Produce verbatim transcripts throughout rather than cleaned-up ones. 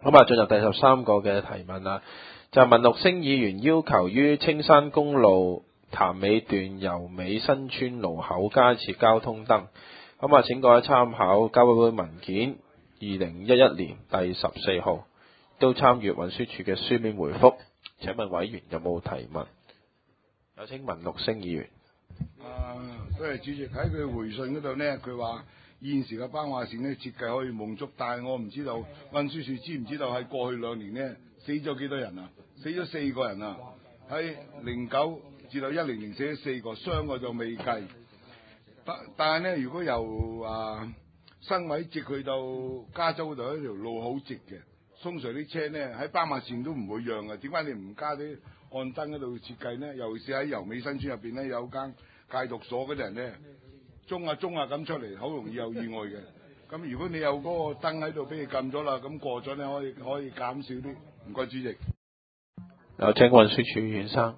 咁啊，進入第十三個嘅提問啦，就係、文陸星議員要求於青山公路潭尾段油尾新村路口加設交通燈。咁啊，請各位參考交委會文件二零一一年第十四號，都參閱運輸署嘅書面回覆。請問委員有冇提問？有請文陸星議員。 啊，多謝主席。喺佢回信嗰度呢，佢話現時嘅斑馬線呢設計可以夢足，但係我唔知道運輸署知唔知道喺過去兩年呢死咗幾多人啊？死咗四個人啊！喺零九至到一零年死咗四個，傷我就未計。但但係呢，如果由啊新偉直去到加州嗰度，一條路好直嘅，通常啲車呢喺斑馬線都唔會讓嘅。點解你唔加啲按燈嗰度設計呢？尤其是喺油尾新村入邊呢，有間戒毒所嗰啲人呢，中下中下咁出嚟，好容易有意外嘅。咁如果你有嗰個燈喺度俾你撳咗啦，咁過咗呢可以可以減少啲。唔該，主席。 有請運輸署院生。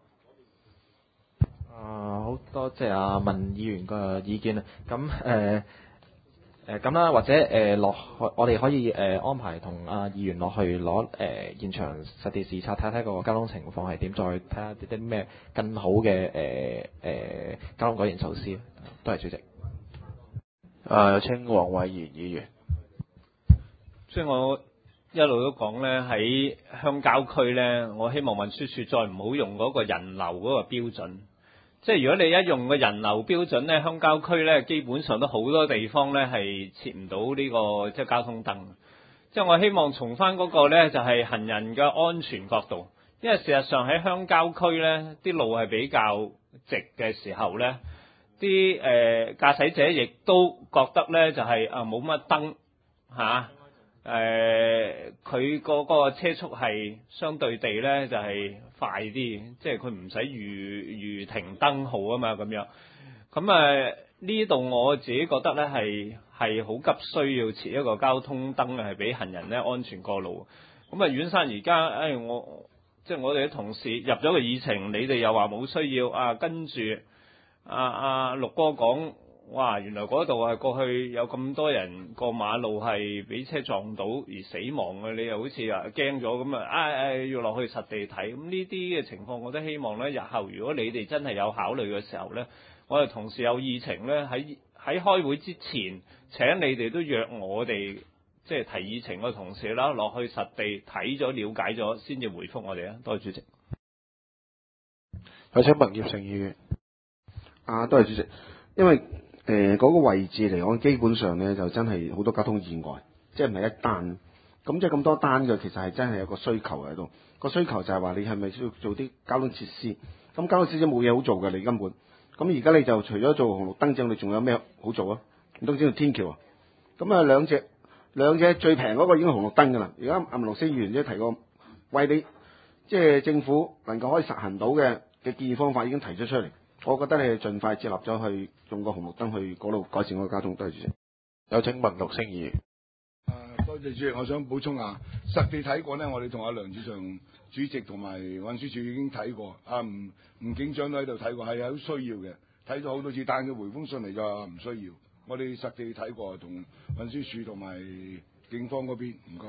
啊，好多謝阿文議員嘅意見啊。咁誒誒咁啦，或者誒落、呃、我哋可以誒、呃、安排同阿議員落去攞誒、呃、現場實地視察，睇睇個交通情況係點，再睇下啲啲咩更好嘅誒誒交通改善措施。多謝主席。 啊，有請黃偉賢議員。 即係我一路都講咧，喺鄉郊區咧，我希望運輸署再唔好用嗰個人流嗰個標準。即係如果你一用個人流標準咧，鄉郊區咧基本上都好多地方咧係設唔到呢個即係交通燈。即係我希望從翻嗰個咧就係行人嘅安全角度，因為事實上喺鄉郊區咧啲路係比較直嘅時候咧，啲誒駕駛者亦都覺得咧就係啊冇乜燈嚇。誒佢嗰個車速係相對地咧就係、是、快啲，即係佢唔使預預停燈號啊嘛咁樣。咁誒呢度我自己覺得咧係係好急需要設一個交通燈係俾行人咧安全過路。咁啊，阮生而家誒我即係我哋啲同事入咗個議程，你哋又話冇需要啊，跟住阿阿陸哥講。哇！原來嗰度係過去有咁多人過馬路係俾車撞到而死亡嘅，你又好似啊驚咗咁啊！唉唉，要落去實地睇。咁呢啲嘅情況，我都希望咧，日後如果你哋真係有考慮嘅時候咧，我哋同事有議程咧，喺喺開會之前請你哋都約我哋，即係提議程嘅同事啦，落去實地睇咗、了解咗，先至回覆我哋啊！多謝主席。 有請麥業成議員。 啊，多謝主席，因為。誒嗰、呃那個位置嚟講，基本上咧就真係好多交通意外，即係唔係一單。咁即係咁多單嘅，其實係真係有個需求喺度。個需求就係話你係咪需要做啲交通設施？咁交通設施冇嘢好做嘅，你根本。咁而家你就除咗做紅綠燈之外，你仲有咩好做啊？唔通知道天橋啊？咁啊兩隻兩隻最平嗰個已經紅綠燈㗎啦。而家阿文陸星議員都提過，為你即係政府能夠可以實行到嘅嘅建議方法已經提咗出嚟。我覺得你盡快接納咗去用個紅綠燈去嗰度改善嗰個交通。多謝主席。 有請文陸星議員。 誒，多謝主席。我想補充下，實地睇過呢，我哋同阿梁志祥主席同埋運輸署已經睇過。啊，吳吳警長都喺度睇過，係有需要嘅。睇咗好多次，但係佢回封信嚟就話唔需要。我哋實地睇過，同運輸署同埋警方嗰邊，唔該。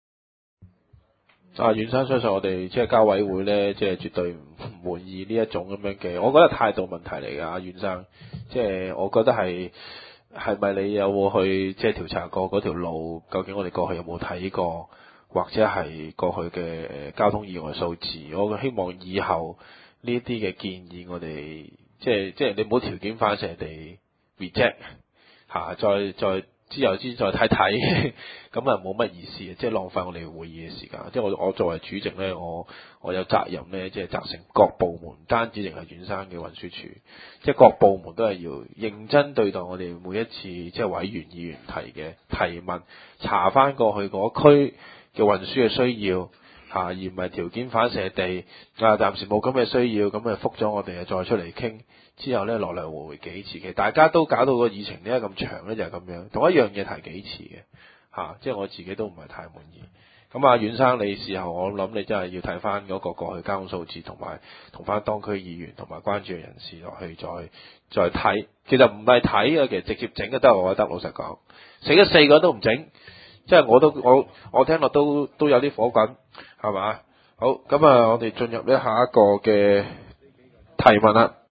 啊，袁生相信我哋即係交委會咧，即係絕對唔滿意呢一種咁樣嘅，我覺得態度問題嚟㗎。阿袁生，即係我覺得係係咪你有冇去即係調查過嗰條路？究竟我哋過去有冇睇過，或者係過去嘅交通意外數字？我希望以後呢啲嘅建議，我哋即係即係你唔好條件反射地 reject 嚇，再再。之後先再睇睇，咁啊冇乜意思嘅，即係浪費我哋會議嘅時間。即係我我作為主席咧，我我有責任咧，即係責成各部門，單止淨係遠山嘅運輸署，即係各部門都係要認真對待我哋每一次即係委員議員提嘅提問，查翻過去嗰區嘅運輸嘅需要嚇，而唔係條件反射地啊暫時冇咁嘅需要，咁啊覆咗我哋啊再出嚟傾。之後咧來來回回幾次嘅，大家都搞到個議程點解咁長咧？就係、是、咁樣，同一樣嘢提幾次嘅嚇、啊，即係我自己都唔係太滿意。咁啊，阮生你事後我諗你真係要睇翻嗰個過去交通數字，同埋同翻當區議員同埋關注嘅人士落去再再睇。其實唔係睇嘅，其實直接整就得，我覺得老實講，死咗四個都唔整， 即係我都我我聽落都都有啲火滾，係嘛？好，咁啊，我哋進入呢下一個嘅提問啦。